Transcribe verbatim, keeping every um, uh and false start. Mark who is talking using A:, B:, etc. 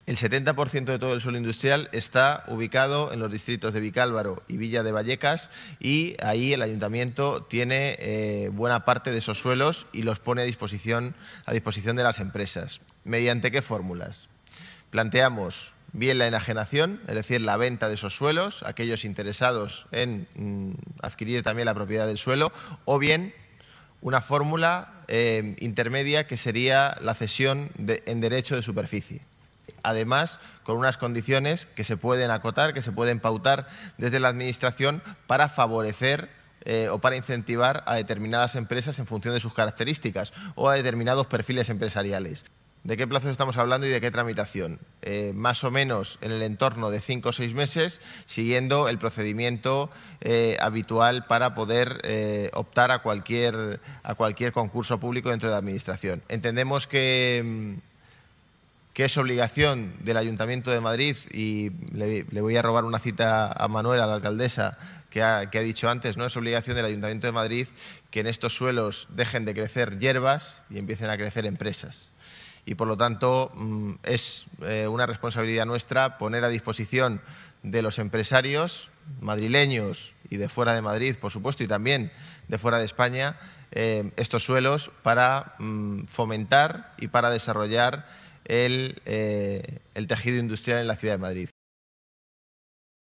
A: El setenta por ciento de todo el suelo industrial está ubicado en los distritos de Vicálvaro y Villa de Vallecas, y ahí el ayuntamiento tiene eh, buena parte de esos suelos y los pone a disposición, a disposición de las empresas. ¿Mediante qué fórmulas? Planteamos bien la enajenación, es decir, la venta de esos suelos, aquellos interesados en mm, adquirir también la propiedad del suelo, o bien una fórmula eh, intermedia que sería la cesión de, en derecho de superficie. Además, con unas condiciones que se pueden acotar, que se pueden pautar desde la Administración para favorecer eh, o para incentivar a determinadas empresas en función de sus características o a determinados perfiles empresariales. ¿De qué plazos estamos hablando y de qué tramitación? Eh, más o menos en el entorno de cinco o seis meses, siguiendo el procedimiento eh, habitual para poder eh, optar a cualquier, a cualquier concurso público dentro de la Administración. Entendemos que, que es obligación del Ayuntamiento de Madrid, y le, le voy a robar una cita a Manuela, la alcaldesa, que ha, que ha dicho antes, ¿no? Es obligación del Ayuntamiento de Madrid que en estos suelos dejen de crecer hierbas y empiecen a crecer empresas. Y, por lo tanto, es una responsabilidad nuestra poner a disposición de los empresarios madrileños y de fuera de Madrid, por supuesto, y también de fuera de España, eh, estos suelos para mm, fomentar y para desarrollar el, eh, el tejido industrial en la ciudad de Madrid.